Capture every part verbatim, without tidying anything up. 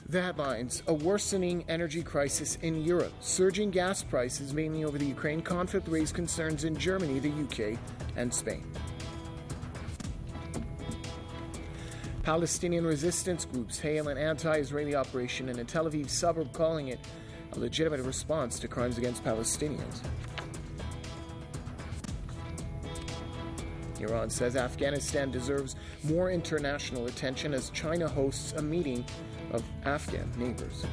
The headlines: a worsening energy crisis in Europe. Surging gas prices, mainly over the Ukraine conflict, raise concerns in Germany, the U K, and Spain. Palestinian resistance groups hail an anti-Israeli operation in a Tel Aviv suburb, calling it a legitimate response to crimes against Palestinians. Iran says Afghanistan deserves more international attention as China hosts a meeting of Afghan neighbors.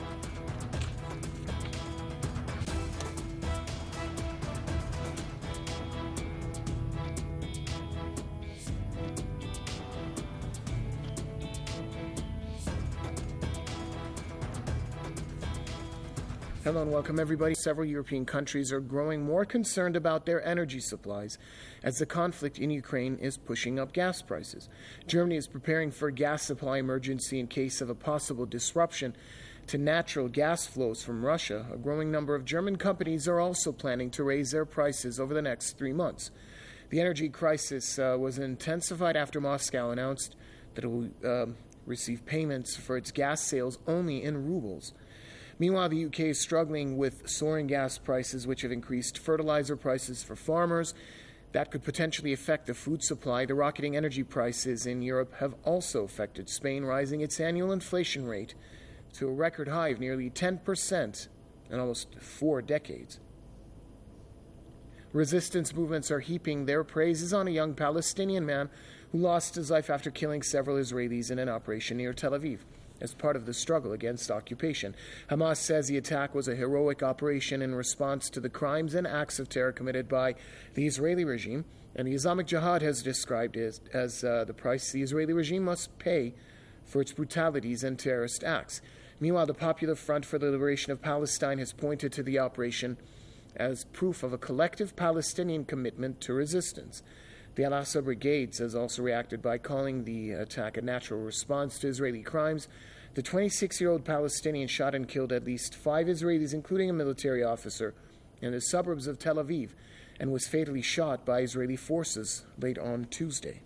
Hello and welcome, everybody. Several European countries are growing more concerned about their energy supplies as the conflict in Ukraine is pushing up gas prices. Germany is preparing for a gas supply emergency in case of a possible disruption to natural gas flows from Russia. A growing number of German companies are also planning to raise their prices over the next three months. The energy crisis uh, was intensified after Moscow announced that it will uh, receive payments for its gas sales only in rubles. Meanwhile, the U K is struggling with soaring gas prices, which have increased fertilizer prices for farmers. That could potentially affect the food supply. The rocketing energy prices in Europe have also affected Spain, rising its annual inflation rate to a record high of nearly ten percent in almost four decades. Resistance movements are heaping their praises on a young Palestinian man who lost his life after killing several Israelis in an operation near Tel Aviv as part of the struggle against occupation. Hamas says the attack was a heroic operation in response to the crimes and acts of terror committed by the Israeli regime, and the Islamic Jihad has described it as, as uh, the price the Israeli regime must pay for its brutalities and terrorist acts. Meanwhile, the Popular Front for the Liberation of Palestine has pointed to the operation as proof of a collective Palestinian commitment to resistance. The Al-Aqsa Brigades has also reacted by calling the attack a natural response to Israeli crimes. The twenty-six-year-old Palestinian shot and killed at least five Israelis, including a military officer, in the suburbs of Tel Aviv, and was fatally shot by Israeli forces late on Tuesday.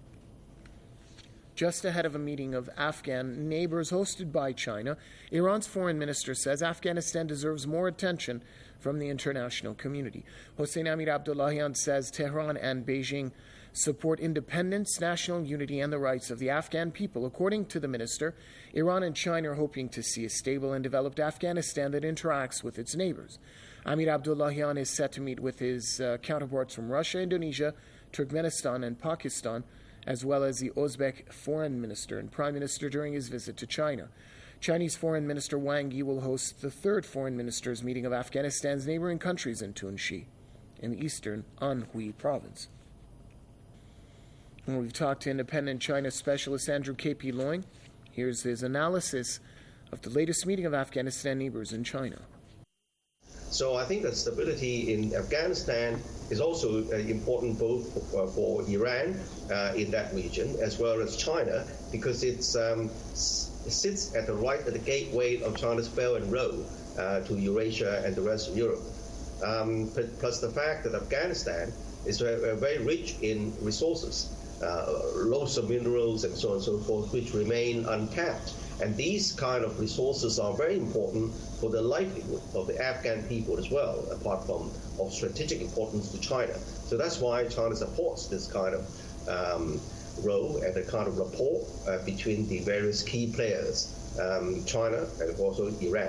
Just ahead of a meeting of Afghan neighbors hosted by China, Iran's foreign minister says Afghanistan deserves more attention from the international community. Hossein Amir Abdullahian says Tehran and Beijing support independence, national unity, and the rights of the Afghan people. According to the minister, Iran and China are hoping to see a stable and developed Afghanistan that interacts with its neighbors. Amir Abdullahian is set to meet with his uh, counterparts from Russia, Indonesia, Turkmenistan, and Pakistan, as well as the Uzbek foreign minister and prime minister during his visit to China. Chinese Foreign Minister Wang Yi will host the third foreign ministers' meeting of Afghanistan's neighboring countries in Tunxi, in the eastern Anhui province. And we've talked to independent China specialist Andrew K P Loing. Here's his analysis of the latest meeting of Afghanistan neighbors in China. So I think that stability in Afghanistan is also uh, important both for, uh, for Iran uh, in that region as well as China, because it's, um, it sits at the right at the gateway of China's Belt and Road uh, to Eurasia and the rest of Europe. Um, plus the fact that Afghanistan is uh, very rich in resources, uh, lots of minerals and so on and so forth, which remain untapped. And these kind of resources are very important for the livelihood of the Afghan people as well, apart from of strategic importance to China. So that's why China supports this kind of um, role and the kind of rapport uh, between the various key players, um, China and also Iran.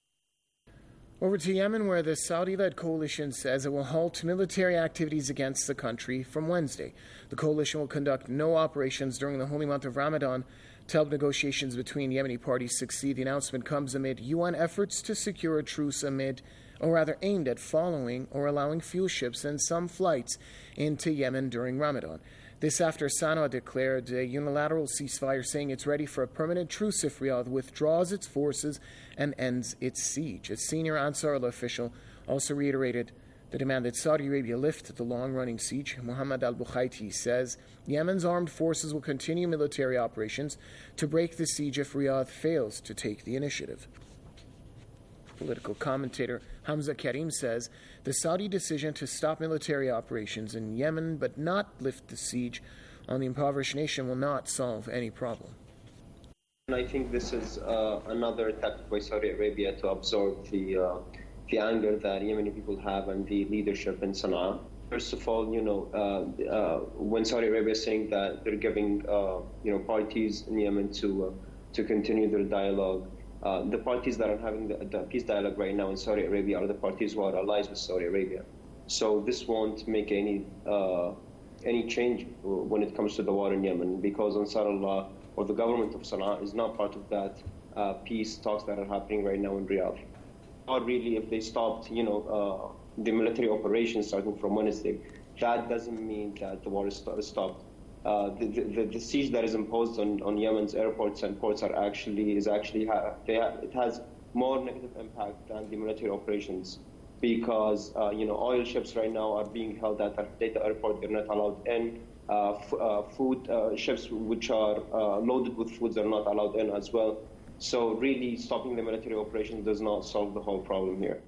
Over to Yemen, where the Saudi-led coalition says it will halt military activities against the country from Wednesday. The coalition will conduct no operations during the holy month of Ramadan to help negotiations between Yemeni parties succeed. The announcement comes amid U N efforts to secure a truce amid, or rather aimed at following or allowing fuel ships and some flights into Yemen during Ramadan. This after Sana'a declared a unilateral ceasefire, saying it's ready for a permanent truce if Riyadh withdraws its forces and ends its siege. A senior Ansarullah official also reiterated the demand that Saudi Arabia lift the long-running siege. Mohammed al-Bukhaiti says Yemen's armed forces will continue military operations to break the siege if Riyadh fails to take the initiative. Political commentator Hamza Karim says the Saudi decision to stop military operations in Yemen but not lift the siege on the impoverished nation will not solve any problem. I think this is uh, another tactic by Saudi Arabia to absorb the uh, the anger that Yemeni people have and the leadership in Sana'a. First of all, you know, uh, uh, when Saudi Arabia is saying that they're giving, uh, you know, parties in Yemen to uh, to continue their dialogue, uh, the parties that are having the, the peace dialogue right now in Saudi Arabia are the parties who are allies with Saudi Arabia. So this won't make any uh, any change when it comes to the war in Yemen, because Ansar Allah or the government of Sana'a is not part of that uh, peace talks that are happening right now in Riyadh. Or really, if they stopped, you know, uh, the military operations starting from Wednesday, that doesn't mean that the war is st- stopped. Uh, the, the, the siege that is imposed on, on Yemen's airports and ports are actually is actually ha- they ha- it has more negative impact than the military operations, because uh, you know, oil ships right now are being held at Data Airport. They're not allowed in. Uh, f- uh, food uh, ships which are uh, loaded with foods are not allowed in as well. So really, stopping the military operation does not solve the whole problem here.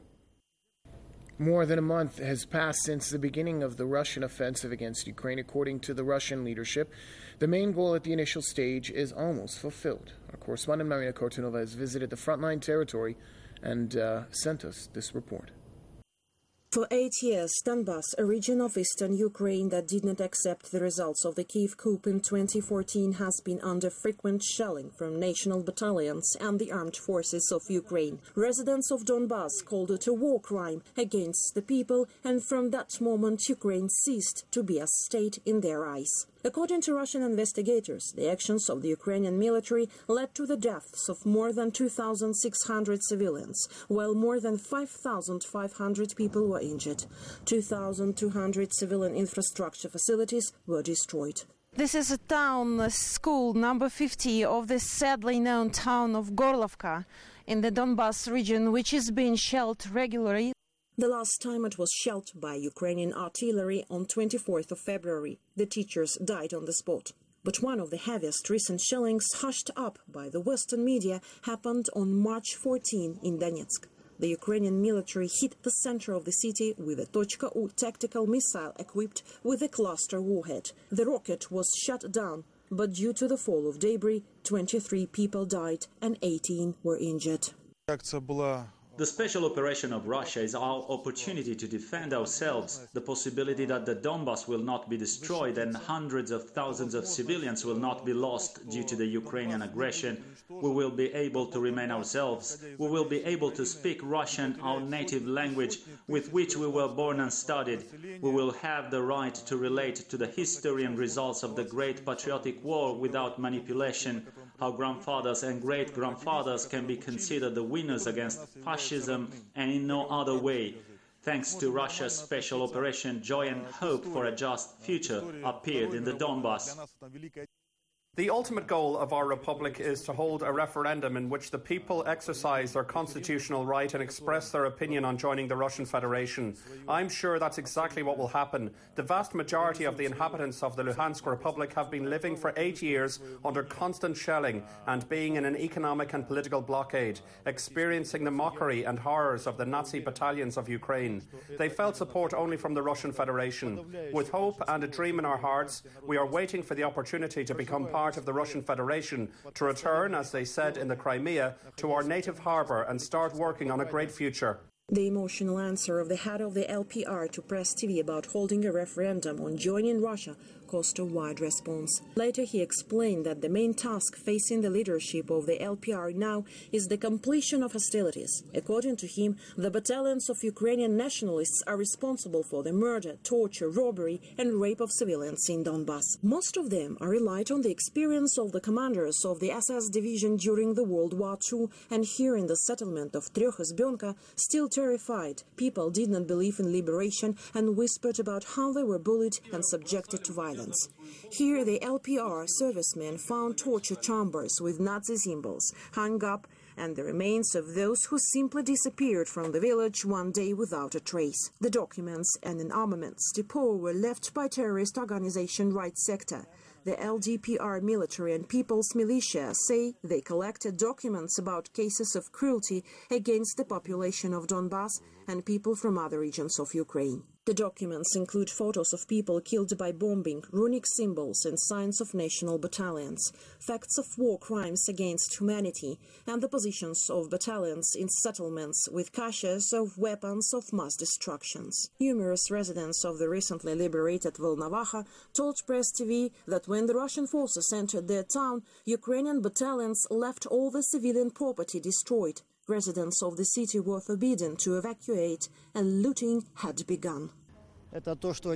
More than a month has passed since the beginning of the Russian offensive against Ukraine. According to the Russian leadership, the main goal at the initial stage is almost fulfilled. Our correspondent Marina Kortunova has visited the frontline territory and uh, sent us this report. For eight years, Donbas, a region of eastern Ukraine that did not accept the results of the Kyiv coup in twenty fourteen, has been under frequent shelling from national battalions and the armed forces of Ukraine. Residents of Donbas called it a war crime against the people, and from that moment Ukraine ceased to be a state in their eyes. According to Russian investigators, the actions of the Ukrainian military led to the deaths of more than two thousand six hundred civilians, while more than five thousand five hundred people were injured. two thousand two hundred civilian infrastructure facilities were destroyed. This is a town, a school number fifty of the sadly known town of Gorlovka in the Donbas region, which is being shelled regularly. The last time it was shelled by Ukrainian artillery on twenty-fourth of February. The teachers died on the spot. But one of the heaviest recent shellings, hushed up by the Western media, happened on March fourteenth in Donetsk. The Ukrainian military hit the center of the city with a Tochka U tactical missile equipped with a cluster warhead. The rocket was shut down, but due to the fall of debris, twenty-three people died and eighteen were injured. The special operation of Russia is our opportunity to defend ourselves, the possibility that the Donbas will not be destroyed and hundreds of thousands of civilians will not be lost due to the Ukrainian aggression. We will be able to remain ourselves. We will be able to speak Russian, our native language, with which we were born and studied. We will have the right to relate to the history and results of the Great Patriotic War without manipulation. Our grandfathers and great-grandfathers can be considered the winners against fascism and in no other way. Thanks to Russia's special operation, joy and hope for a just future appeared in the Donbas. The ultimate goal of our republic is to hold a referendum in which the people exercise their constitutional right and express their opinion on joining the Russian Federation. I'm sure that's exactly what will happen. The vast majority of the inhabitants of the Luhansk Republic have been living for eight years under constant shelling and being in an economic and political blockade, experiencing the mockery and horrors of the Nazi battalions of Ukraine. They felt support only from the Russian Federation. With hope and a dream in our hearts, we are waiting for the opportunity to become part of the Russian Federation, to return, as they said in the Crimea, to our native harbour and start working on a great future. The emotional answer of the head of the L P R to Press T V about holding a referendum on joining Russia caused a wide response. Later he explained that the main task facing the leadership of the L P R now is the completion of hostilities. According to him, the battalions of Ukrainian nationalists are responsible for the murder, torture, robbery and rape of civilians in Donbas. Most of them are relied on the experience of the commanders of the S S division during the World War Two, and here in the settlement of Tryokhizbionka, still terrified, people did not believe in liberation and whispered about how they were bullied and subjected to violence. Here, the L P R servicemen found torture chambers with Nazi symbols hung up and the remains of those who simply disappeared from the village one day without a trace. The documents and an armaments depot were left by terrorist organization Right Sector. The L D P R military and People's Militia say they collected documents about cases of cruelty against the population of Donbas and people from other regions of Ukraine. The documents include photos of people killed by bombing, runic symbols and signs of national battalions, facts of war crimes against humanity, and the positions of battalions in settlements with caches of weapons of mass destructions. Numerous residents of the recently liberated Volnovakha told Press T V that when the Russian forces entered their town, Ukrainian battalions left all the civilian property destroyed. Residents of the city were forbidden to evacuate, and looting had begun. I am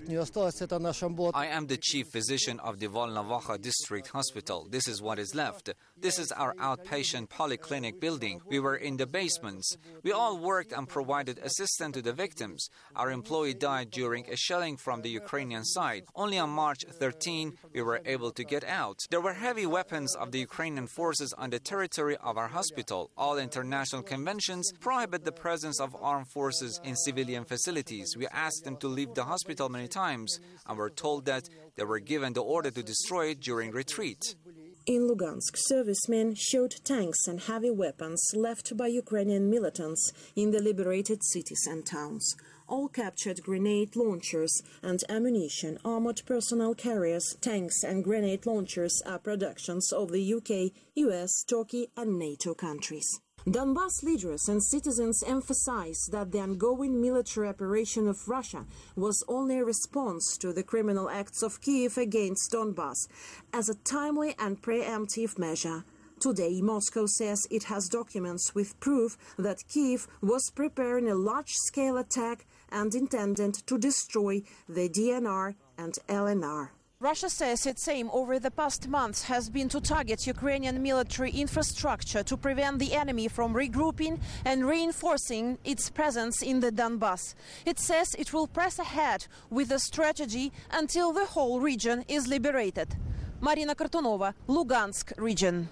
the chief physician of the Volnovakha District Hospital. This is what is left. This is our outpatient polyclinic building. We were in the basements. We all worked and provided assistance to the victims. Our employee died during a shelling from the Ukrainian side. Only on March thirteenth, we were able to get out. There were heavy weapons of the Ukrainian forces on the territory of our hospital. All international conventions prohibit the presence of armed forces in civilian facilities. We asked them to leave the hospital many times and were told that they were given the order to destroy it during retreat. In Lugansk, servicemen showed tanks and heavy weapons left by Ukrainian militants in the liberated cities and towns. All captured grenade launchers and ammunition, armored personnel carriers, tanks and grenade launchers are productions of the U K, U S, Turkey and NATO countries. Donbas leaders and citizens emphasize that the ongoing military operation of Russia was only a response to the criminal acts of Kiev against Donbas as a timely and preemptive measure. Today, Moscow says it has documents with proof that Kiev was preparing a large-scale attack and intended to destroy the D N R and L N R. Russia says its aim over the past months has been to target Ukrainian military infrastructure to prevent the enemy from regrouping and reinforcing its presence in the Donbas. It says it will press ahead with a strategy until the whole region is liberated. Marina Kartunova, Lugansk region.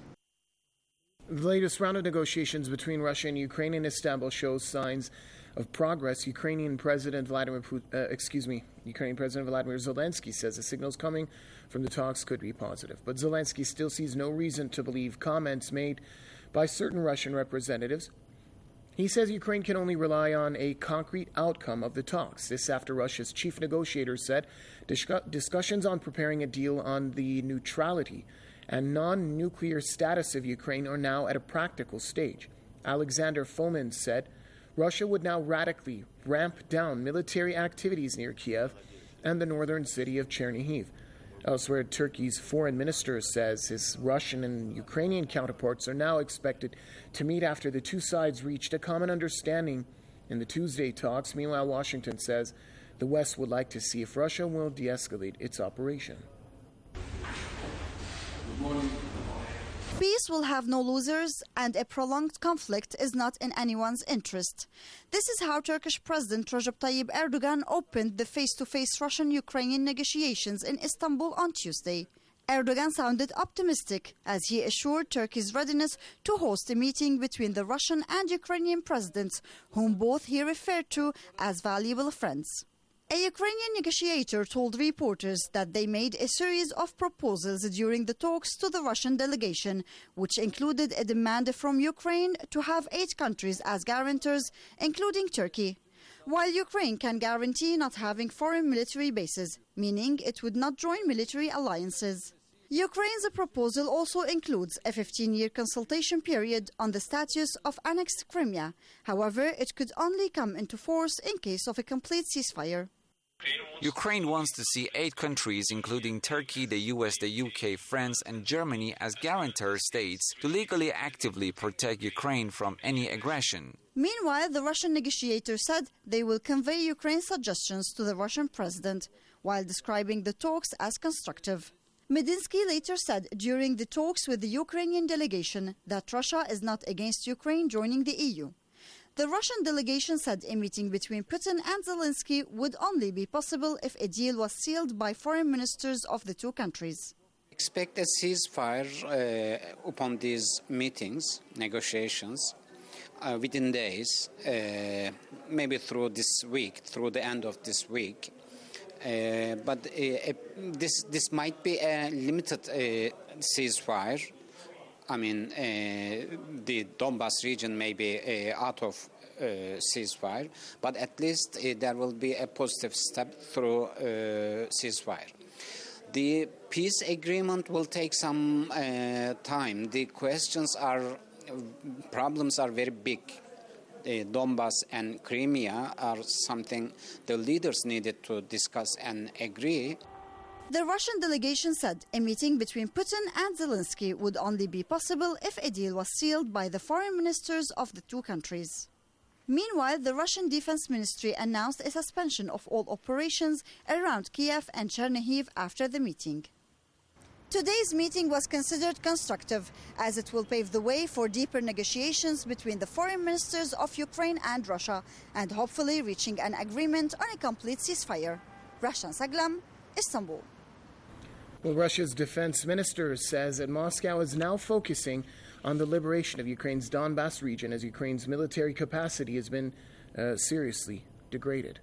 The latest round of negotiations between Russia and Ukraine in Istanbul shows signs of progress. Ukrainian President Vladimir Putin, uh, excuse me, Ukrainian President Vladimir Zelensky says the signals coming from the talks could be positive. But Zelensky still sees no reason to believe comments made by certain Russian representatives. He says Ukraine can only rely on a concrete outcome of the talks. This after Russia's chief negotiator said discuss- discussions on preparing a deal on the neutrality and non-nuclear status of Ukraine are now at a practical stage. Alexander Fomin said Russia would now radically ramp down military activities near Kiev and the northern city of Chernihiv. Elsewhere, Turkey's foreign minister says his Russian and Ukrainian counterparts are now expected to meet after the two sides reached a common understanding in the Tuesday talks. Meanwhile, Washington says the West would like to see if Russia will de-escalate its operation. Peace will have no losers, and a prolonged conflict is not in anyone's interest. This is how Turkish President Recep Tayyip Erdogan opened the face-to-face Russian-Ukrainian negotiations in Istanbul on Tuesday. Erdogan sounded optimistic as he assured Turkey's readiness to host a meeting between the Russian and Ukrainian presidents, whom both he referred to as valuable friends. A Ukrainian negotiator told reporters that they made a series of proposals during the talks to the Russian delegation, which included a demand from Ukraine to have eight countries as guarantors, including Turkey. While Ukraine can guarantee not having foreign military bases, meaning it would not join military alliances. Ukraine's proposal also includes a fifteen-year consultation period on the status of annexed Crimea. However, it could only come into force in case of a complete ceasefire. Ukraine wants to see eight countries, including Turkey, the U S, the U K, France and Germany, as guarantor states to legally actively protect Ukraine from any aggression. Meanwhile, the Russian negotiator said they will convey Ukraine's suggestions to the Russian president, while describing the talks as constructive. Medinsky later said during the talks with the Ukrainian delegation that Russia is not against Ukraine joining the E U. The Russian delegation said a meeting between Putin and Zelensky would only be possible if a deal was sealed by foreign ministers of the two countries. Expect a ceasefire uh, upon these meetings, negotiations, uh, within days, uh, maybe through this week, through the end of this week. Uh, but uh, this this might be a limited uh, ceasefire. I mean, uh, the Donbas region may be uh, out of uh, ceasefire, but at least uh, there will be a positive step through uh, ceasefire. The peace agreement will take some uh, time. The questions are, problems are very big. Uh, Donbas and Crimea are something the leaders needed to discuss and agree. The Russian delegation said a meeting between Putin and Zelensky would only be possible if a deal was sealed by the foreign ministers of the two countries. Meanwhile, the Russian Defense Ministry announced a suspension of all operations around Kiev and Chernihiv after the meeting. Today's meeting was considered constructive, as it will pave the way for deeper negotiations between the foreign ministers of Ukraine and Russia, and hopefully reaching an agreement on a complete ceasefire. Rashan Saglam, Istanbul. Well, Russia's defense minister says that Moscow is now focusing on the liberation of Ukraine's Donbas region as Ukraine's military capacity has been uh, seriously degraded.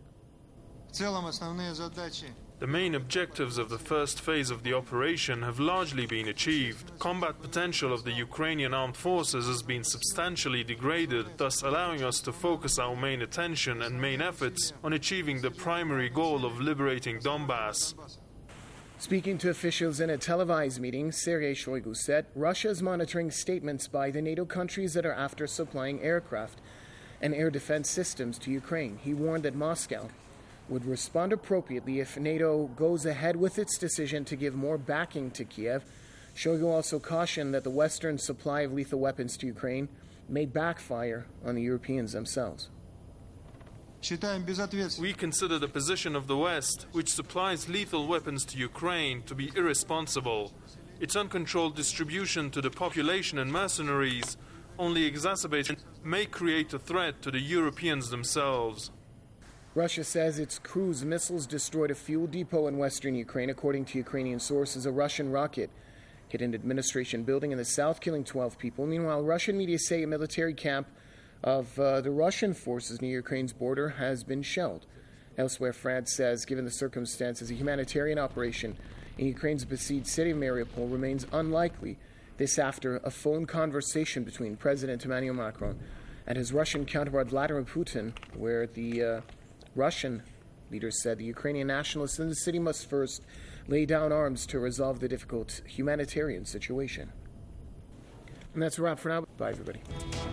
The main objectives of the first phase of the operation have largely been achieved. Combat potential of the Ukrainian armed forces has been substantially degraded, thus allowing us to focus our main attention and main efforts on achieving the primary goal of liberating Donbas. Speaking to officials in a televised meeting, Sergei Shoigu said Russia is monitoring statements by the NATO countries that are after supplying aircraft and air defense systems to Ukraine. He warned that Moscow would respond appropriately if NATO goes ahead with its decision to give more backing to Kiev. Shoigu also cautioned that the Western supply of lethal weapons to Ukraine may backfire on the Europeans themselves. We consider the position of the West, which supplies lethal weapons to Ukraine, to be irresponsible. Its uncontrolled distribution to the population and mercenaries, only exacerbated, may create a threat to the Europeans themselves. Russia says its cruise missiles destroyed a fuel depot in western Ukraine. According to Ukrainian sources, a Russian rocket hit an administration building in the south, killing twelve people. Meanwhile, Russian media say a military camp of uh, the Russian forces near Ukraine's border has been shelled. Elsewhere, France says, given the circumstances, a humanitarian operation in Ukraine's besieged city of Mariupol remains unlikely. This after a phone conversation between President Emmanuel Macron and his Russian counterpart Vladimir Putin, where the uh, Russian leaders said the Ukrainian nationalists in the city must first lay down arms to resolve the difficult humanitarian situation. And that's a wrap for now. Bye, everybody.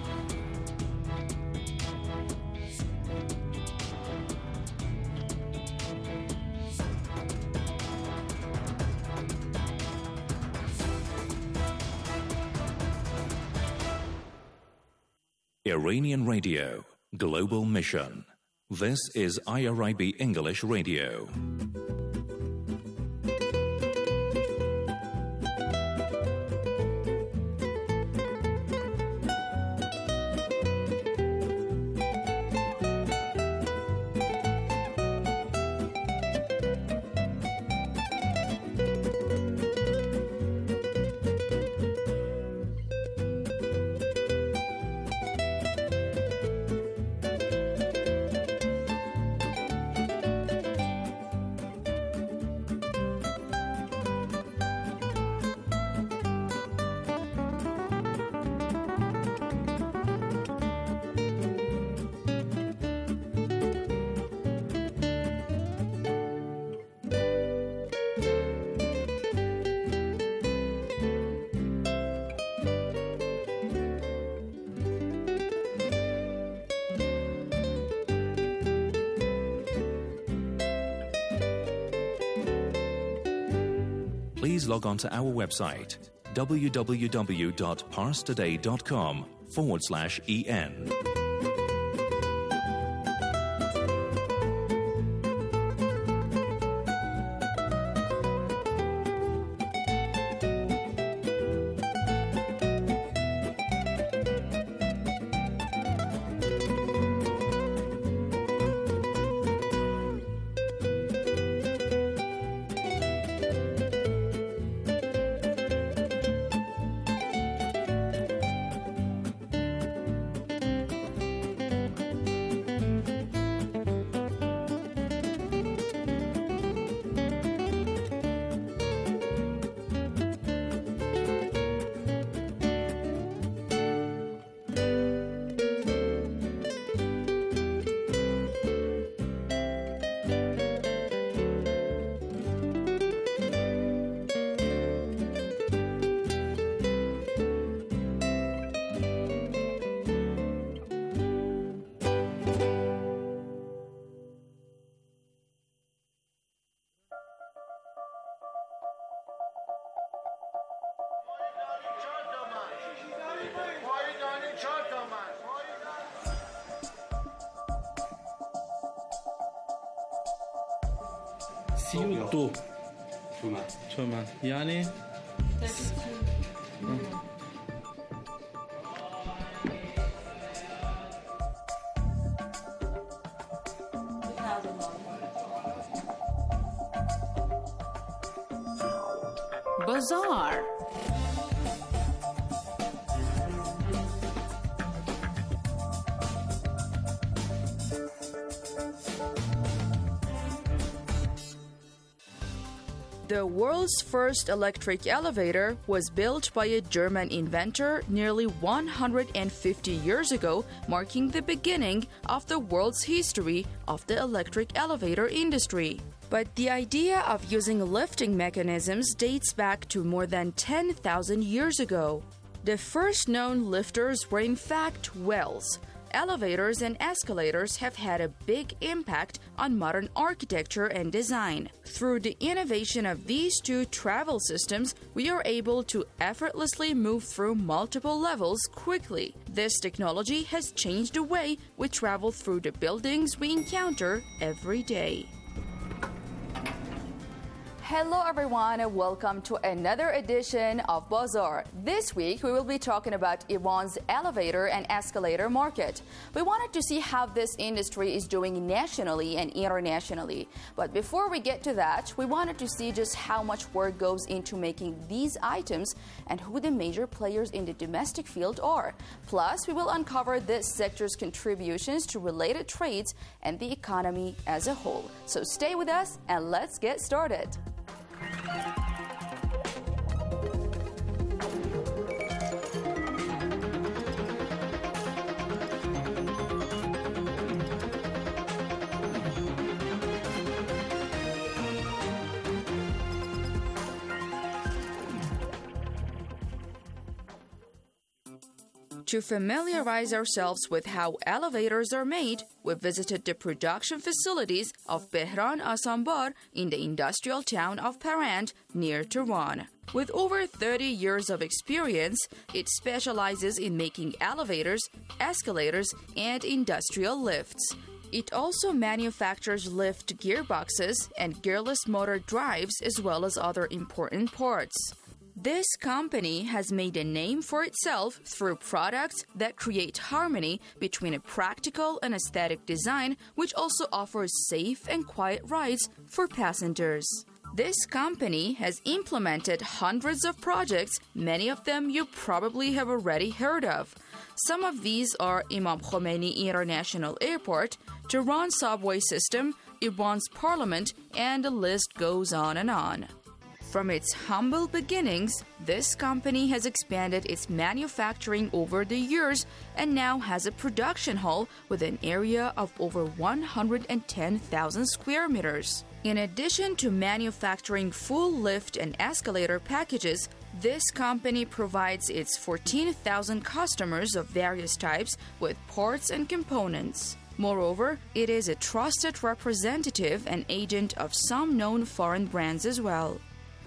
Iranian Radio, Global Mission. This is I R I B English Radio. Please log on to our website, www.parstoday.com forward slash en. سی و دو تومن یعنی Bazaar. The world's first electric elevator was built by a German inventor nearly one hundred fifty years ago, marking the beginning of the world's history of the electric elevator industry. But the idea of using lifting mechanisms dates back to more than ten thousand years ago. The first known lifters were in fact wells. Elevators and escalators have had a big impact on modern architecture and design. Through the innovation of these two travel systems, we are able to effortlessly move through multiple levels quickly. This technology has changed the way we travel through the buildings we encounter every day. Hello everyone and welcome to another edition of Bazaar. This week we will be talking about Iran's elevator and escalator market. We wanted to see how this industry is doing nationally and internationally. But before we get to that, we wanted to see just how much work goes into making these items and who the major players in the domestic field are. Plus, we will uncover this sector's contributions to related trades and the economy as a whole. So stay with us and let's get started. To familiarize ourselves with how elevators are made, we visited the production facilities of Behran Asanbar in the industrial town of Parand near Tehran. With over thirty years of experience, it specializes in making elevators, escalators, and industrial lifts. It also manufactures lift gearboxes and gearless motor drives as well as other important parts. This company has made a name for itself through products that create harmony between a practical and aesthetic design, which also offers safe and quiet rides for passengers. This company has implemented hundreds of projects, many of them you probably have already heard of. Some of these are Imam Khomeini International Airport, Tehran subway system, Iran's parliament, and the list goes on and on. From its humble beginnings, this company has expanded its manufacturing over the years and now has a production hall with an area of over one hundred ten thousand square meters. In addition to manufacturing full lift and escalator packages, this company provides its fourteen thousand customers of various types with parts and components. Moreover, it is a trusted representative and agent of some known foreign brands as well.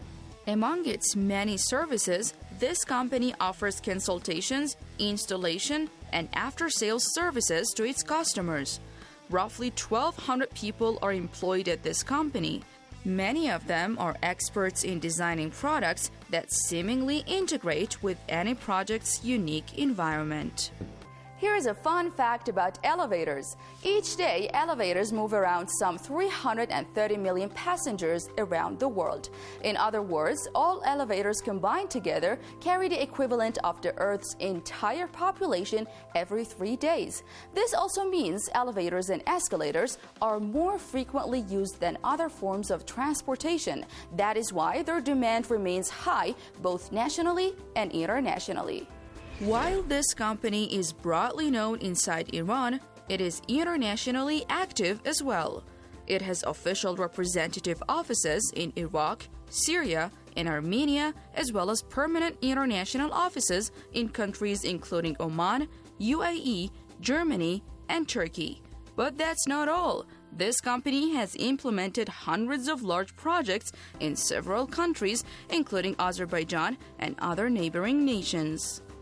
Among its many services, this company offers consultations, installation, and after-sales services to its customers. Roughly twelve hundred people are employed at this company. Many of them are experts in designing products that seemingly integrate with any project's unique environment. Here is a fun fact about elevators. Each day, elevators move around some three hundred thirty million passengers around the world. In other words, all elevators combined together carry the equivalent of the Earth's entire population every three days. This also means elevators and escalators are more frequently used than other forms of transportation. That is why their demand remains high both nationally and internationally. While this company is broadly known inside Iran, it is internationally active as well. It has official representative offices in Iraq, Syria, and Armenia, as well as permanent international offices in countries including Oman, U A E, Germany, and Turkey. But that's not all. This company has implemented hundreds of large projects in several countries, including Azerbaijan and other neighboring nations.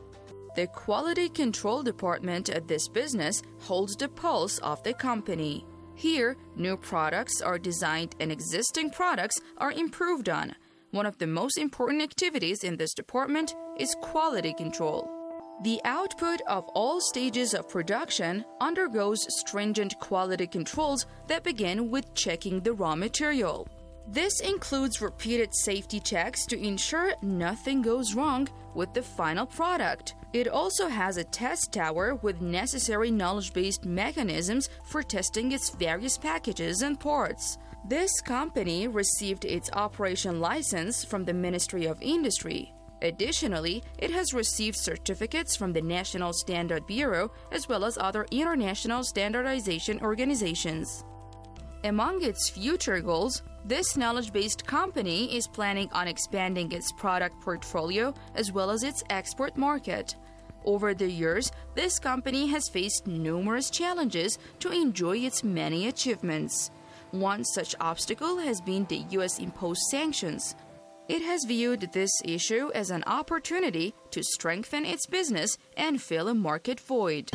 The quality control department at this business holds the pulse of the company. Here, new products are designed and existing products are improved on. One of the most important activities in this department is quality control. The output of all stages of production undergoes stringent quality controls that begin with checking the raw material. This includes repeated safety checks to ensure nothing goes wrong with the final product. It also has a test tower with necessary knowledge-based mechanisms for testing its various packages and parts. This company received its operation license from the Ministry of Industry. Additionally, it has received certificates from the National Standard Bureau as well as other international standardization organizations. Among its future goals, this knowledge-based company is planning on expanding its product portfolio as well as its export market. Over the years, this company has faced numerous challenges to enjoy its many achievements. One such obstacle has been the U S-imposed sanctions. It has viewed this issue as an opportunity to strengthen its business and fill a market void.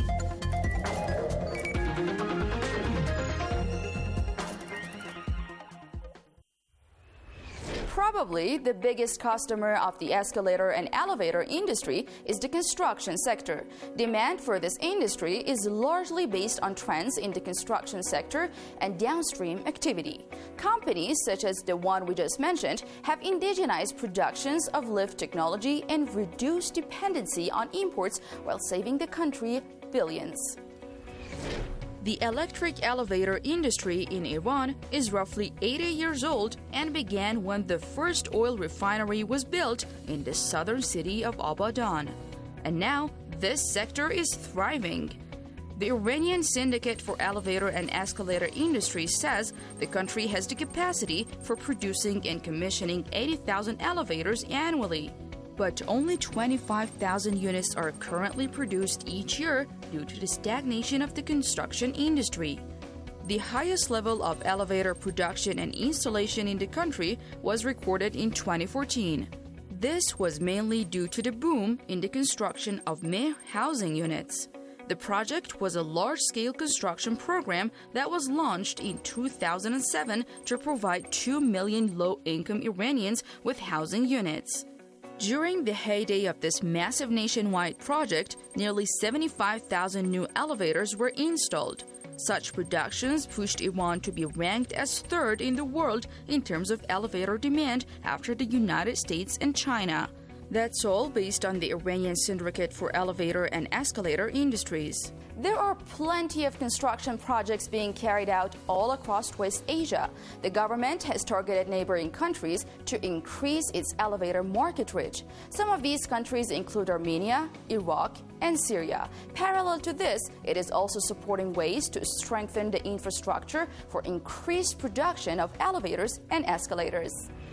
Probably the biggest customer of the escalator and elevator industry is the construction sector. Demand for this industry is largely based on trends in the construction sector and downstream activity. Companies such as the one we just mentioned have indigenized productions of lift technology and reduced dependency on imports while saving the country billions. The electric elevator industry in Iran is roughly eighty years old and began when the first oil refinery was built in the southern city of Abadan. And now, this sector is thriving. The Iranian Syndicate for Elevator and Escalator Industry says the country has the capacity for producing and commissioning eighty thousand elevators annually. But only twenty-five thousand units are currently produced each year due to the stagnation of the construction industry. The highest level of elevator production and installation in the country was recorded in twenty fourteen. This was mainly due to the boom in the construction of meh housing units. The project was a large-scale construction program that was launched in two thousand seven to provide two million low-income Iranians with housing units. During the heyday of this massive nationwide project, nearly seventy-five thousand new elevators were installed. Such productions pushed Iran to be ranked as third in the world in terms of elevator demand after the United States and China. That's all based on the Iranian Syndicate for Elevator and Escalator Industries. There are plenty of construction projects being carried out all across West Asia. The government has targeted neighboring countries to increase its elevator market reach. Some of these countries include Armenia, Iraq, and Syria. Parallel to this, it is also supporting ways to strengthen the infrastructure for increased production of elevators and escalators.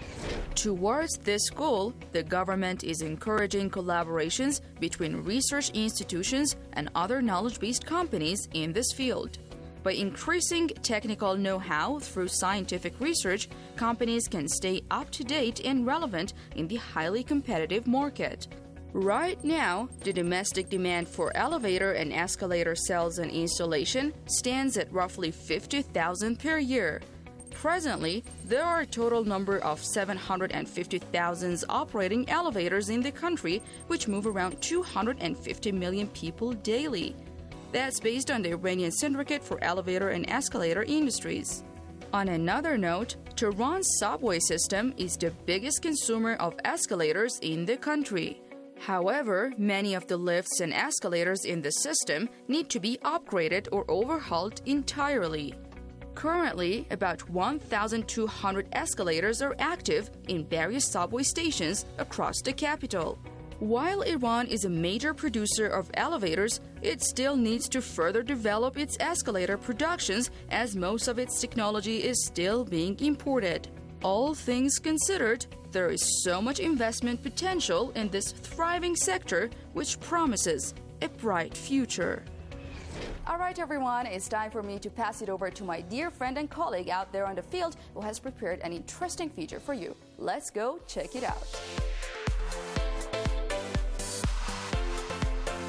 Towards this goal, the government is encouraging collaborations between research institutions and other knowledge-based companies in this field. By increasing technical know-how through scientific research, companies can stay up-to-date and relevant in the highly competitive market. Right now, the domestic demand for elevator and escalator cells and installation stands at roughly fifty thousand per year. Presently, there are a total number of seven hundred fifty thousand operating elevators in the country, which move around two hundred fifty million people daily. That's based on the Iranian Syndicate for Elevator and Escalator Industries. On another note, Tehran's subway system is the biggest consumer of escalators in the country. However, many of the lifts and escalators in the system need to be upgraded or overhauled entirely. Currently, about one thousand two hundred escalators are active in various subway stations across the capital. While Iran is a major producer of elevators, it still needs to further develop its escalator productions as most of its technology is still being imported. All things considered, there is so much investment potential in this thriving sector which promises a bright future. All right, everyone, it's time for me to pass it over to my dear friend and colleague out there on the field who has prepared an interesting feature for you. Let's go check it out.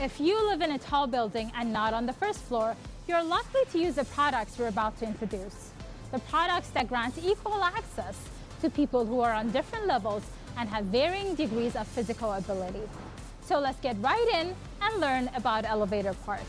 If you live in a tall building and not on the first floor, you're likely to use the products we're about to introduce. The products that grant equal access to people who are on different levels and have varying degrees of physical ability. So let's get right in and learn about elevator parts.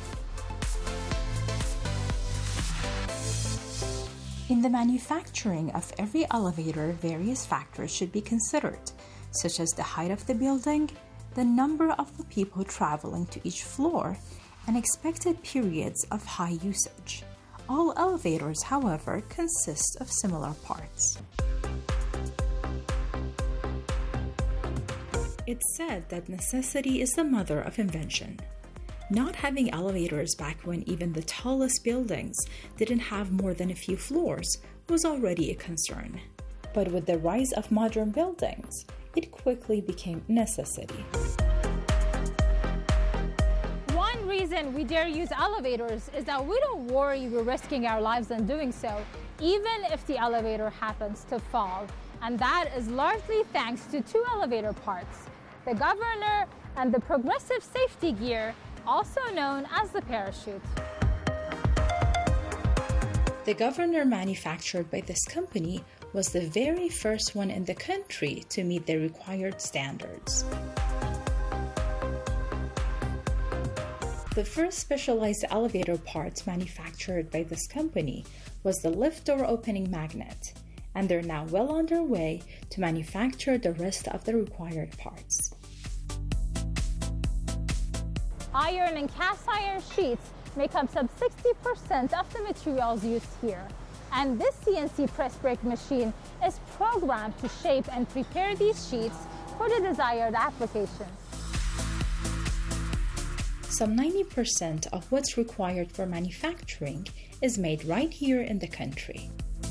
In the manufacturing of every elevator, various factors should be considered, such as the height of the building, the number of the people traveling to each floor, and expected periods of high usage. All elevators, however, consist of similar parts. It's said that necessity is the mother of invention. Not having elevators back when even the tallest buildings didn't have more than a few floors was already a concern. But with the rise of modern buildings, it quickly became a necessity. One reason we dare use elevators is that we don't worry we're risking our lives in doing so, even if the elevator happens to fall. And that is largely thanks to two elevator parts, the governor and the progressive safety gear, also known as the parachute. The governor manufactured by this company was the very first one in the country to meet the required standards. The first specialized elevator parts manufactured by this company was the lift door opening magnet, and they're now well on their way to manufacture the rest of the required parts. Iron and cast iron sheets make up some sixty percent of the materials used here. And this C N C press brake machine is programmed to shape and prepare these sheets for the desired application. Some ninety percent of what's required for manufacturing is made right here in the country.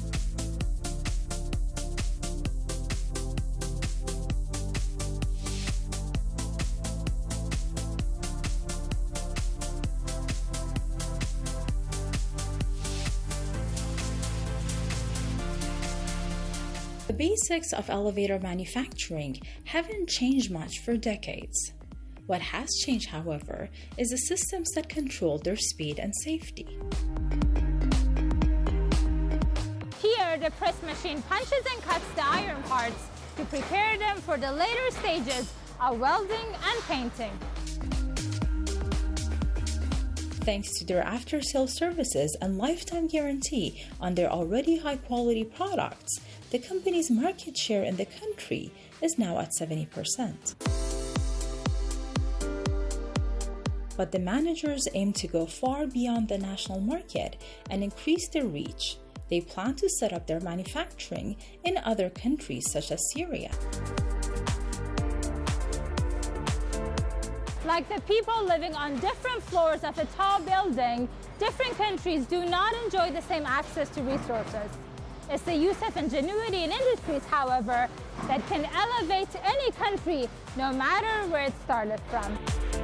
The basics of elevator manufacturing haven't changed much for decades. What has changed, however, is the systems that control their speed and safety. Here, the press machine punches and cuts the iron parts to prepare them for the later stages of welding and painting. Thanks to their after-sales services and lifetime guarantee on their already high-quality products, the company's market share in the country is now at seventy percent. But the managers aim to go far beyond the national market and increase their reach. They plan to set up their manufacturing in other countries such as Syria. Like the people living on different floors of a tall building, different countries do not enjoy the same access to resources. It's the use of ingenuity in industries, however, that can elevate any country, no matter where it started from.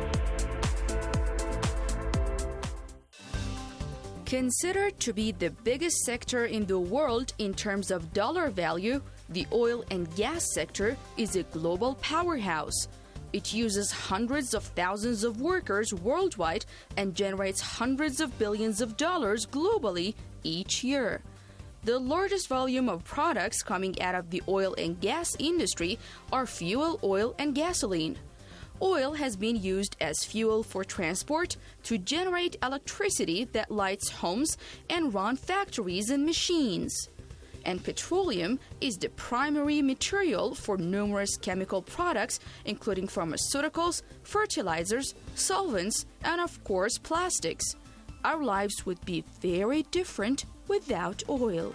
Considered to be the biggest sector in the world in terms of dollar value, the oil and gas sector is a global powerhouse. It uses hundreds of thousands of workers worldwide and generates hundreds of billions of dollars globally each year. The largest volume of products coming out of the oil and gas industry are fuel oil and gasoline. Oil has been used as fuel for transport to generate electricity that lights homes and run factories and machines. And petroleum is the primary material for numerous chemical products, including pharmaceuticals, fertilizers, solvents, and of course plastics. Our lives would be very different without oil.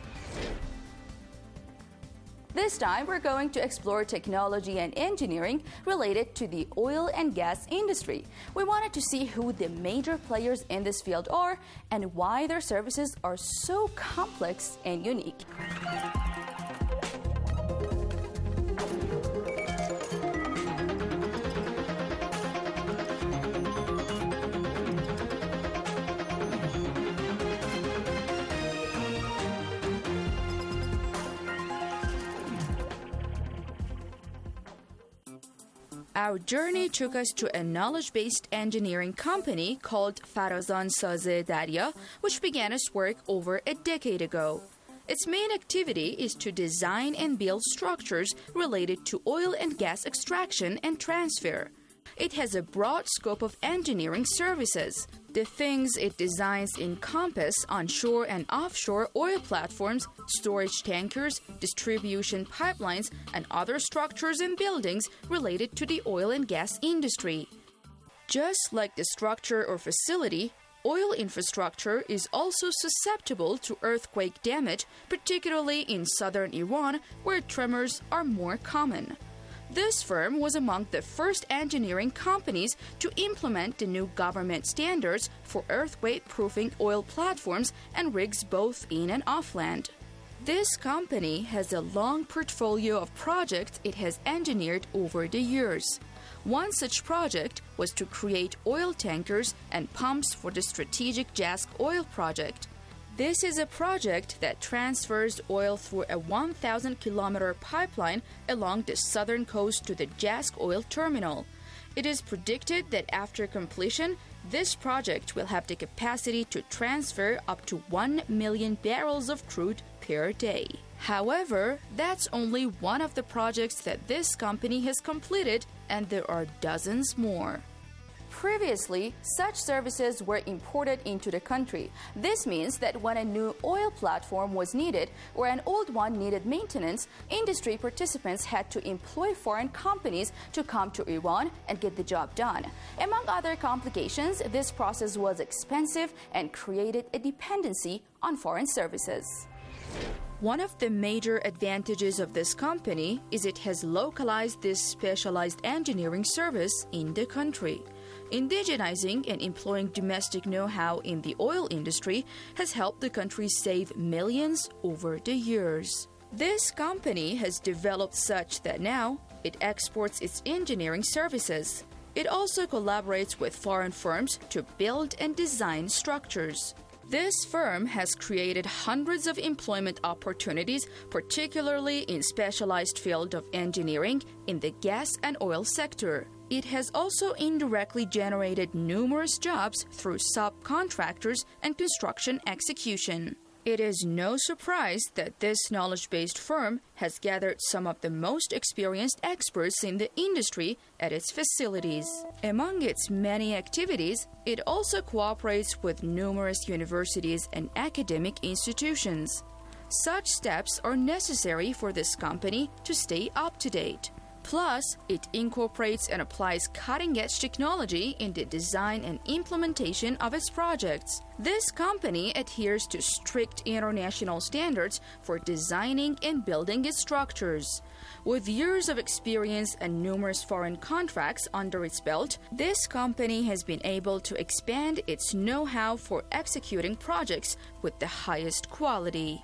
This time, we're going to explore technology and engineering related to the oil and gas industry. We wanted to see who the major players in this field are and why their services are so complex and unique. Our journey took us to a knowledge-based engineering company called Farazan Saze Darya, which began its work over a decade ago. Its main activity is to design and build structures related to oil and gas extraction and transfer. It has a broad scope of engineering services. The things it designs encompass onshore and offshore oil platforms, storage tankers, distribution pipelines, and other structures and buildings related to the oil and gas industry. Just like the structure or facility, oil infrastructure is also susceptible to earthquake damage, particularly in southern Iran, where tremors are more common. This firm was among the first engineering companies to implement the new government standards for earthquake-proofing oil platforms and rigs both in and off land. This company has a long portfolio of projects it has engineered over the years. One such project was to create oil tankers and pumps for the strategic Jask oil project. This is a project that transfers oil through a one thousand kilometer pipeline along the southern coast to the Jask oil terminal. It is predicted that after completion, this project will have the capacity to transfer up to one million barrels of crude per day. However, that's only one of the projects that this company has completed, and there are dozens more. Previously, such services were imported into the country. This means that when a new oil platform was needed or an old one needed maintenance, industry participants had to employ foreign companies to come to Iran and get the job done. Among other complications, this process was expensive and created a dependency on foreign services. One of the major advantages of this company is it has localized this specialized engineering service in the country. Indigenizing and employing domestic know-how in the oil industry has helped the country save millions over the years. This company has developed such that now it exports its engineering services. It also collaborates with foreign firms to build and design structures. This firm has created hundreds of employment opportunities, particularly in specialized field of engineering in the gas and oil sector. It has also indirectly generated numerous jobs through subcontractors and construction execution. It is no surprise that this knowledge-based firm has gathered some of the most experienced experts in the industry at its facilities. Among its many activities, it also cooperates with numerous universities and academic institutions. Such steps are necessary for this company to stay up to date. Plus, it incorporates and applies cutting-edge technology in the design and implementation of its projects. This company adheres to strict international standards for designing and building its structures. With years of experience and numerous foreign contracts under its belt, this company has been able to expand its know-how for executing projects with the highest quality.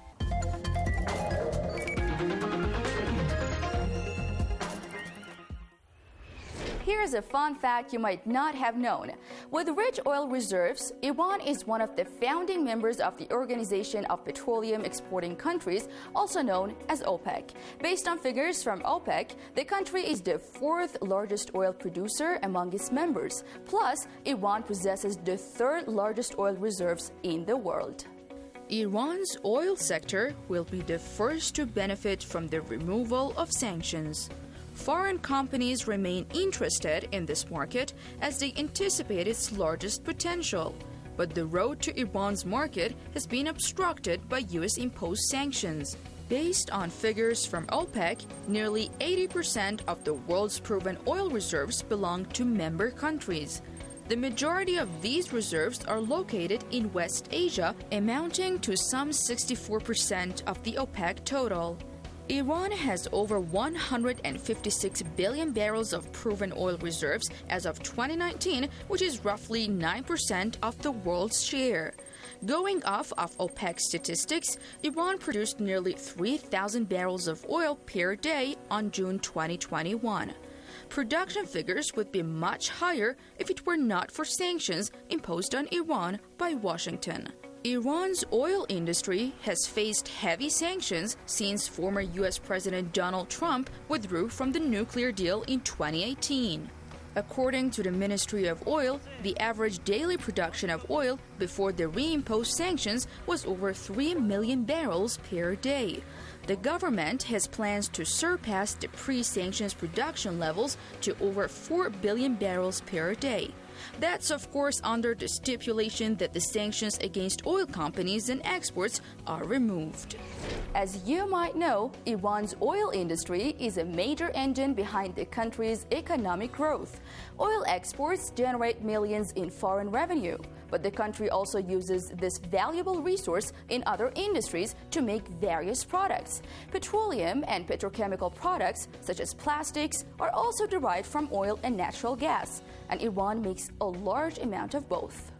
Here's a fun fact you might not have known. With rich oil reserves, Iran is one of the founding members of the Organization of Petroleum Exporting Countries, also known as OPEC. Based on figures from OPEC, the country is the fourth largest oil producer among its members. Plus, Iran possesses the third largest oil reserves in the world. Iran's oil sector will be the first to benefit from the removal of sanctions. Foreign companies remain interested in this market as they anticipate its largest potential. But the road to Iran's market has been obstructed by U S-imposed sanctions. Based on figures from OPEC, nearly eighty percent of the world's proven oil reserves belong to member countries. The majority of these reserves are located in West Asia, amounting to some sixty-four percent of the OPEC total. Iran has over one hundred fifty-six billion barrels of proven oil reserves as of twenty nineteen, which is roughly nine percent of the world's share. Going off of OPEC statistics, Iran produced nearly three thousand barrels of oil per day on June twenty twenty-one. Production figures would be much higher if it were not for sanctions imposed on Iran by Washington. Iran's oil industry has faced heavy sanctions since former U S President Donald Trump withdrew from the nuclear deal in twenty eighteen. According to the Ministry of Oil, the average daily production of oil before the reimposed sanctions was over three million barrels per day. The government has plans to surpass the pre-sanctions production levels to over four billion barrels per day. That's, of course, under the stipulation that the sanctions against oil companies and exports are removed. As you might know, Iran's oil industry is a major engine behind the country's economic growth. Oil exports generate millions in foreign revenue, but the country also uses this valuable resource in other industries to make various products. Petroleum and petrochemical products, such as plastics, are also derived from oil and natural gas, and Iran makes a large amount of both.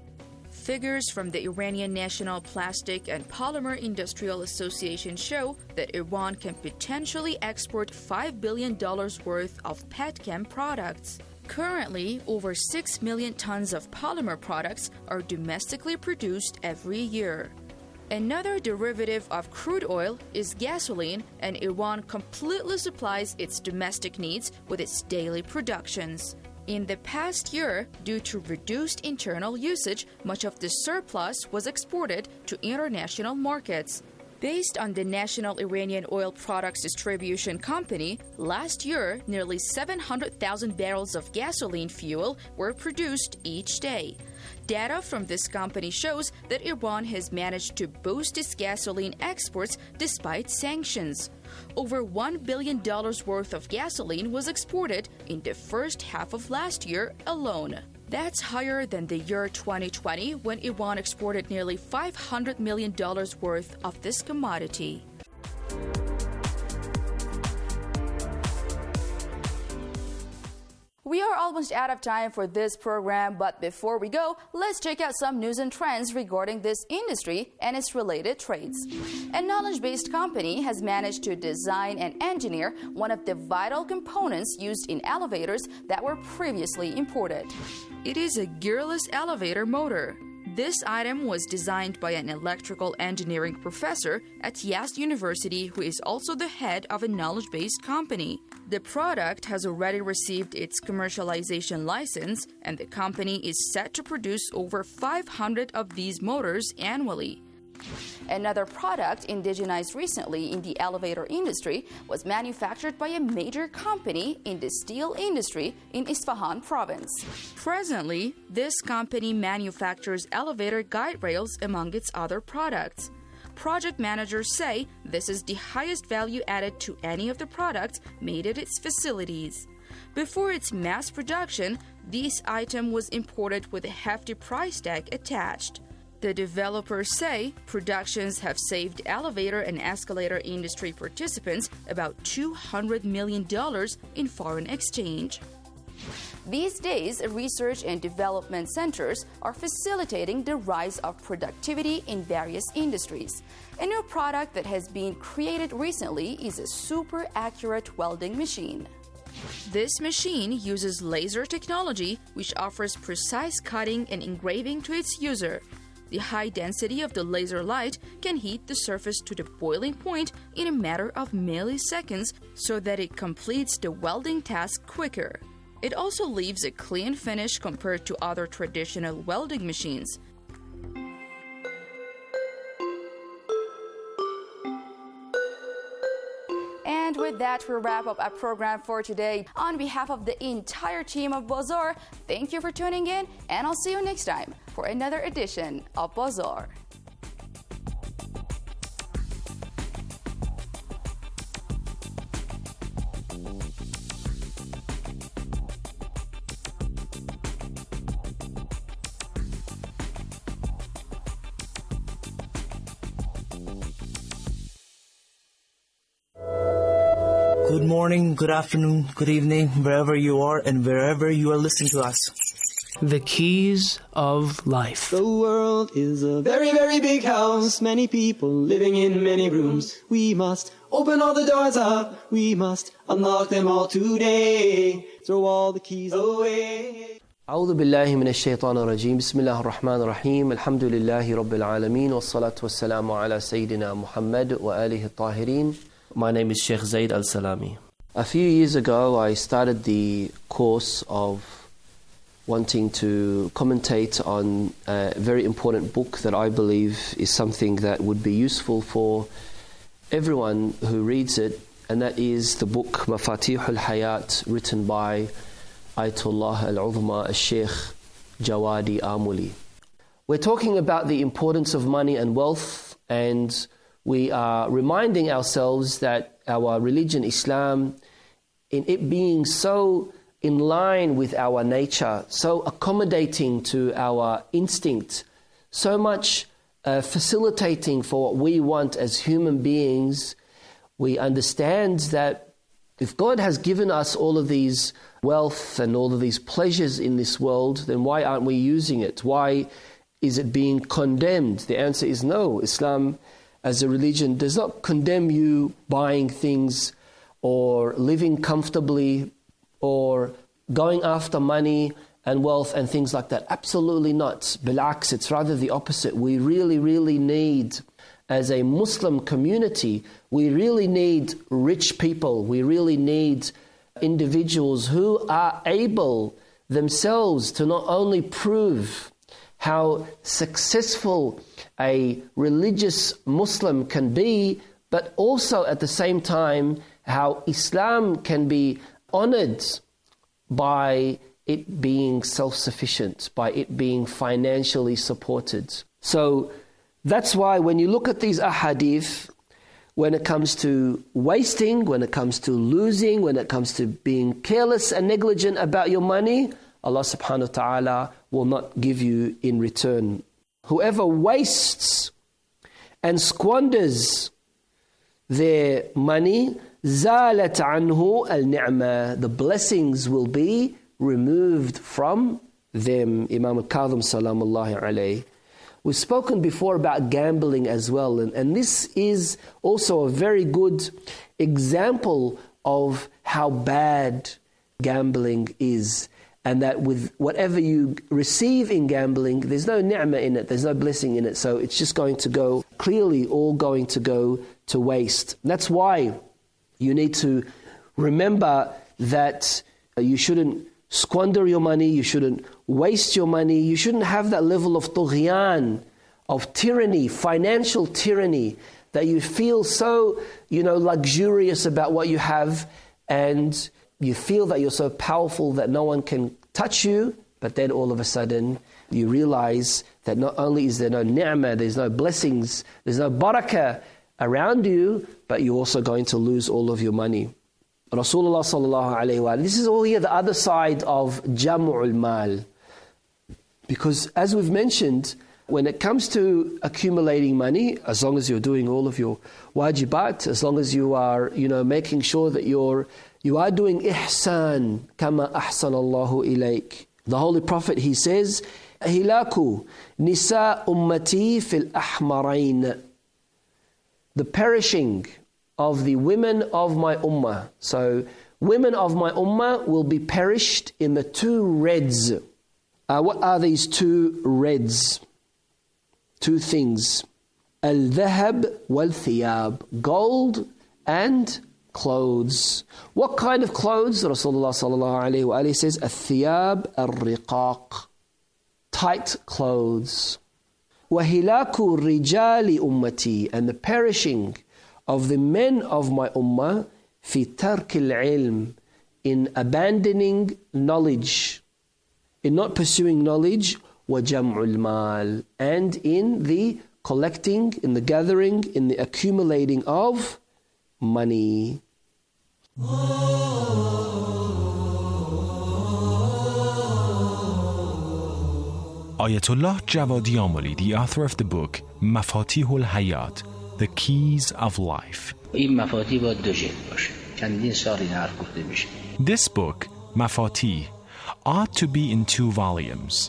Figures from the Iranian National Plastic and Polymer Industrial Association show that Iran can potentially export five billion dollars worth of petchem products. Currently, over six million tons of polymer products are domestically produced every year. Another derivative of crude oil is gasoline, and Iran completely supplies its domestic needs with its daily productions. In the past year, due to reduced internal usage, much of the surplus was exported to international markets. Based on the National Iranian Oil Products Distribution Company, last year, nearly seven hundred thousand barrels of gasoline fuel were produced each day. Data from this company shows that Iran has managed to boost its gasoline exports despite sanctions. Over one billion dollars worth of gasoline was exported in the first half of last year alone. That's higher than the year twenty twenty, when Iran exported nearly five hundred million dollars worth of this commodity. We are almost out of time for this program, but before we go, let's check out some news and trends regarding this industry and its related trades. A knowledge-based company has managed to design and engineer one of the vital components used in elevators that were previously imported. It is a gearless elevator motor. This item was designed by an electrical engineering professor at Yazd University, who is also the head of a knowledge-based company. The product has already received its commercialization license, and the company is set to produce over five hundred of these motors annually. Another product indigenized recently in the elevator industry was manufactured by a major company in the steel industry in Isfahan province. Presently, this company manufactures elevator guide rails among its other products. Project managers say this is the highest value added to any of the products made at its facilities. Before its mass production, this item was imported with a hefty price tag attached. The developers say productions have saved elevator and escalator industry participants about two hundred million dollars in foreign exchange. These days, research and development centers are facilitating the rise of productivity in various industries. A new product that has been created recently is a super accurate welding machine. This machine uses laser technology, which offers precise cutting and engraving to its user. The high density of the laser light can heat the surface to the boiling point in a matter of milliseconds so that it completes the welding task quicker. It also leaves a clean finish compared to other traditional welding machines. And with that, we wrap up our program for today. On behalf of the entire team of Bazaar, thank you for tuning in, and I'll see you next time for another edition of Bazaar. Good morning, good afternoon, good evening, wherever you are and wherever you are listening to us. The keys of life. The world is a very, very big house. Many people living in many rooms. We must open all the doors up. We must unlock them all today. Throw all the keys away. أعوذ بالله من الشيطان الرجيم بسم الله الرحمن الرحيم الحمد لله رب العالمين والصلاة والسلام على سيدنا محمد وآله الطاهرين. My name is Sheikh Zaid Al-Salami. A few years ago I started the course of wanting to commentate on a very important book that I believe is something that would be useful for everyone who reads it, and that is the book Mafatih al-Hayat, written by Ayatollah al-Uzma al-Sheikh Jawadi Amuli. We're talking about the importance of money and wealth, and we are reminding ourselves that our religion, Islam, in it being so in line with our nature, so accommodating to our instinct, so much uh, facilitating for what we want as human beings, we understand that if God has given us all of these wealth and all of these pleasures in this world, then why aren't we using it? Why is it being condemned? The answer is no. Islam as a religion does not condemn you buying things or living comfortably or going after money and wealth and things like that. Absolutely not. Bil'aks, it's rather the opposite. We really, really need, as a Muslim community, we really need rich people. We really need individuals who are able themselves to not only prove how successful a religious Muslim can be, but also at the same time how Islam can be honored by it being self-sufficient, by it being financially supported. So that's why when you look at these ahadith, when it comes to wasting, when it comes to losing, when it comes to being careless and negligent about your money, Allah subhanahu wa ta'ala will not give you in return. Whoever wastes and squanders their money, زالت عنه النعمة, the blessings will be removed from them. Imam al-Kadhim salamullahi alayhi. We've spoken before about gambling as well, and, and this is also a very good example of how bad gambling is, and that with whatever you receive in gambling, there's no ni'mah in it, there's no blessing in it, so it's just going to go, clearly all going to go to waste. That's why you need to remember that you shouldn't squander your money, you shouldn't waste your money, you shouldn't have that level of tughyan, of tyranny, financial tyranny, that you feel so, you know, luxurious about what you have, and you feel that you're so powerful that no one can touch you, but then all of a sudden you realize that not only is there no ni'mah, there's no blessings, there's no barakah around you, but you're also going to lose all of your money. Rasulullah sallallahu alayhi wa sallam, this is all here the other side of jam'ul mal. Because as we've mentioned, when it comes to accumulating money, as long as you're doing all of your wajibat, as long as you are, you know, making sure that you're you are doing ihsan, kama ahsan Allahu ilayk. The Holy Prophet, he says, hilaku nisa ummati fil ahmarain, the perishing of the women of my ummah. So women of my ummah will be perished in the two reds. Uh, what are these two reds? Two things. Al-dhahab wal-thiyab, gold and clothes. What kind of clothes? Rasulullah sallallahu alayhi wa alayhi says, al-thiyab al-riqaq, tight clothes. Wahilaku rijali ummati, and the perishing of the men of my ummah, fi tarkil ilm, in abandoning knowledge, in not pursuing knowledge, wa jam'ul mal, and in the collecting, in the gathering, in the accumulating of money. Ayatollah Jawadi Amuli, the author of the book Mafatih al-Hayat, The Keys of Life. This book, Mafatih, ought to be in two volumes.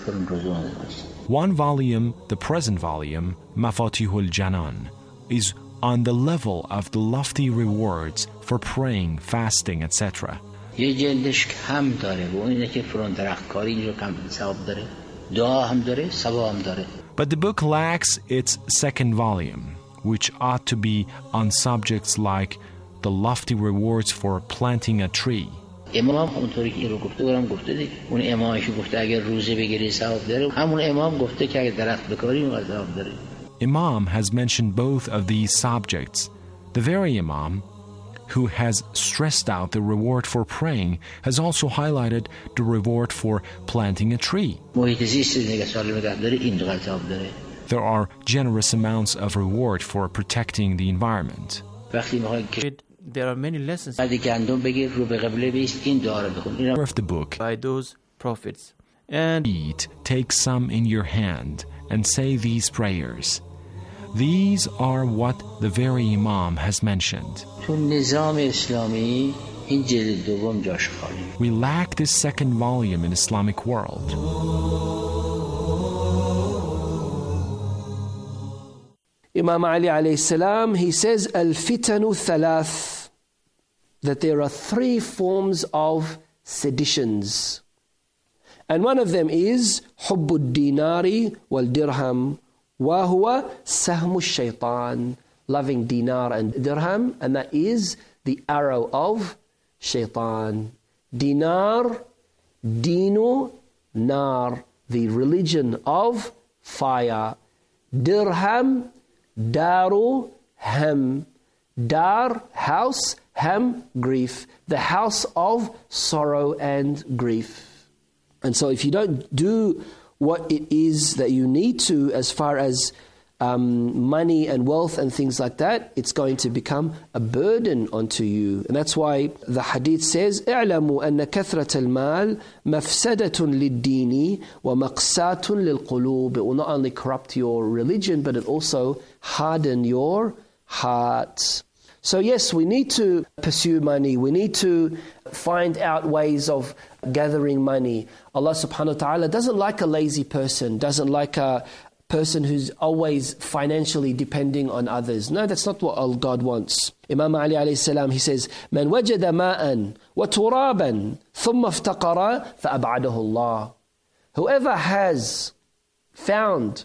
One volume, the present volume, Mafatih al-Janan, is on the level of the lofty rewards for praying, fasting, et cetera. یه جلدش کم داره و اون اینه که فرون درختکاری اینجا کم ثواب داره دعا هم داره ثواب هم داره. But the book lacks its second volume, which ought to be on subjects like the lofty rewards for planting a tree. امام اونطوری که این رو گفته برام گفته دیگه اون امامش گفته اگر روزه بگیری ثواب داره همون امام گفته که اگر درخت بکاری اون ثواب داره. Imam has mentioned both of these subjects. The very Imam who has stressed out the reward for praying has also highlighted the reward for planting a tree. There are generous amounts of reward for protecting the environment. There are many lessons of the book by those prophets. And eat, take some in your hand and say these prayers. These are what the very Imam has mentioned. We lack this second volume in Islamic world. Imam Ali alayhi salam, he says, Al-fitanu thalath, that there are three forms of seditions. And one of them is Hubbud dinari wal dirham. وَهُوَ سَهْمُ الشَّيْطَانِ, loving dinar and dirham, and that is the arrow of shaitan. Dinar, dinu, nar, the religion of fire. Dirham, daru, ham. Dar, house, ham, grief. The house of sorrow and grief. And so if you don't do what it is that you need to as far as um, money and wealth and things like that, it's going to become a burden onto you. And that's why the hadith says, اعلموا أن كثرة المال مفسدة للدين ومقساة للقلوب. It will not only corrupt your religion, but it also harden your heart. So yes, we need to pursue money. We need to find out ways of gathering money. Allah subhanahu wa ta'ala doesn't like a lazy person, doesn't like a person who's always financially depending on others. No, that's not what God wants. Imam Ali alayhi salam, he says, من وجد ماء وترابا ثم افتقر فأبعده الله. Whoever has found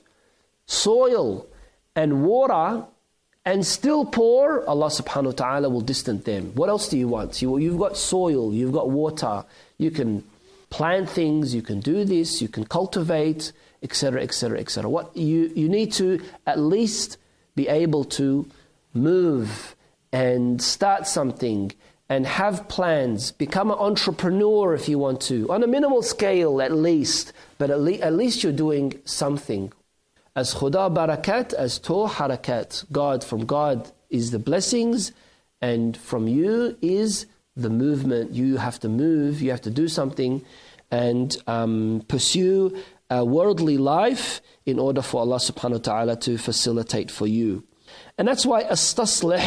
soil and water and still poor, Allah subhanahu wa ta'ala will distance them. What else do you want? You, you've got soil, you've got water, you can plant things, you can do this, you can cultivate, et cetera, et cetera, et cetera. What you, you need to at least be able to move and start something and have plans, become an entrepreneur if you want to, on a minimal scale at least, but at, le- at least you're doing something. As Khuda barakat, as to harakat. God, from God is the blessings, and from you is the movement. You have to move, you have to do something, and um, pursue a worldly life in order for Allah subhanahu wa ta'ala to facilitate for you. And that's why astaslih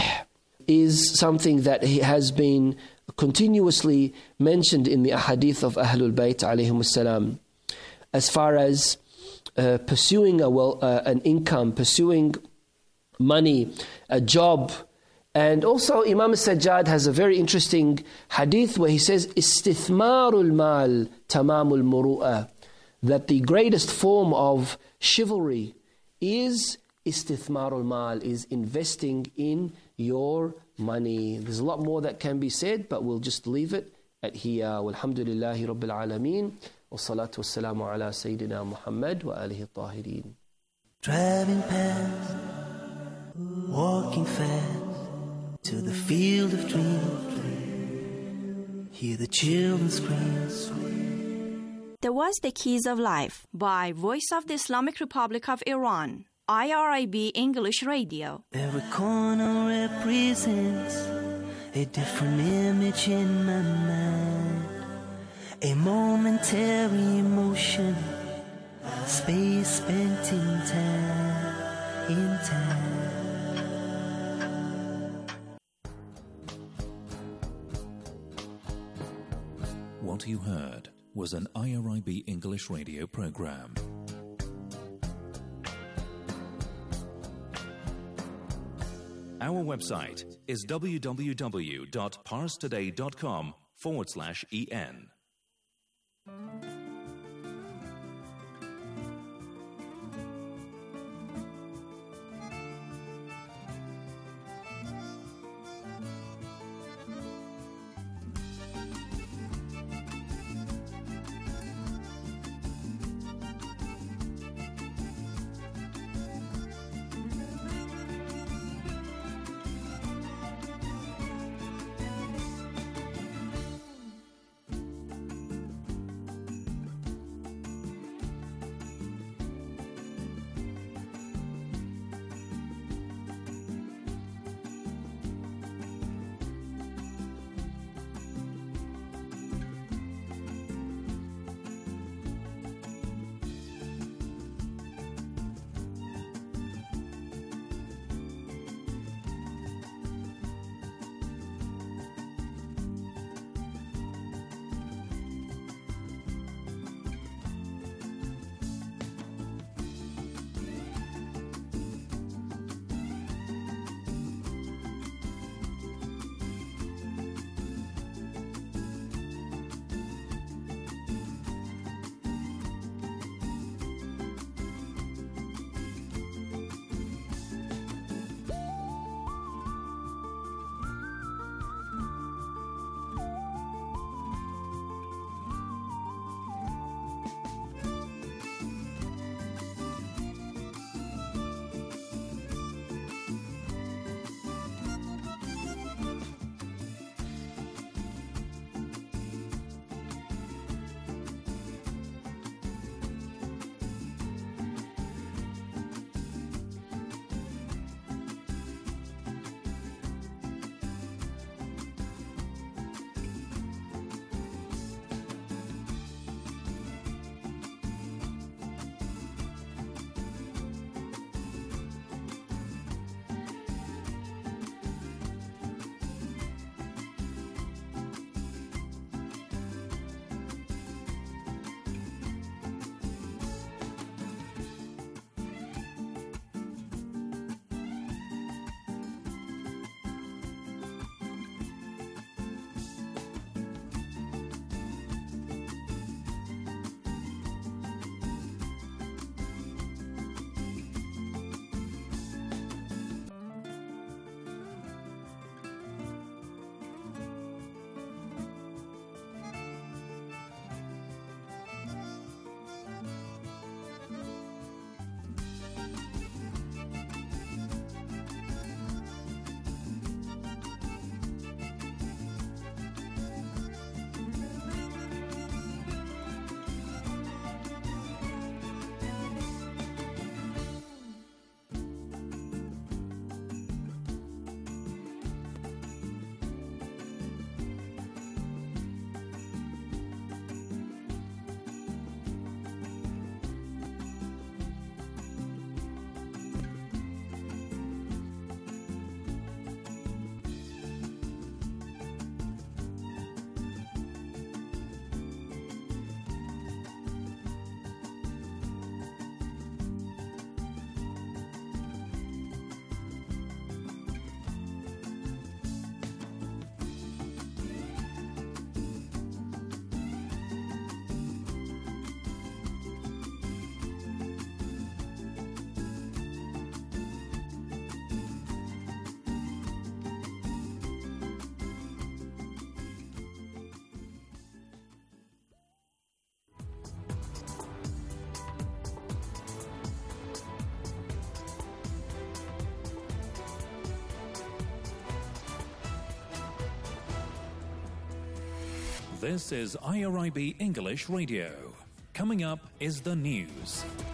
is something that has been continuously mentioned in the ahadith of Ahlul Bayt alayhim salam, as far as Uh, pursuing a well, uh, an income, pursuing money, a job. And also Imam Sajjad has a very interesting hadith where he says, Istithmarul mal tamamul muru'ah, that the greatest form of chivalry is istithmarul mal, is investing in your money. There's a lot more that can be said, but we'll just leave it at here. Walhamdulillahi Rabbil Alameen. والصلاة والسلام على سيدنا محمد وآله الطاهرين. Driving past, walking fast to the field of dreams. Hear the children scream. That was The Keys of Life by Voice of the Islamic Republic of Iran, I R I B English Radio. Every corner represents a different image in my mind. A momentary emotion, space spent in time, in time. What you heard was an I R I B English radio program. Our website is www.parstoday.com forward slash en. This is I R I B English Radio. Coming up is the news.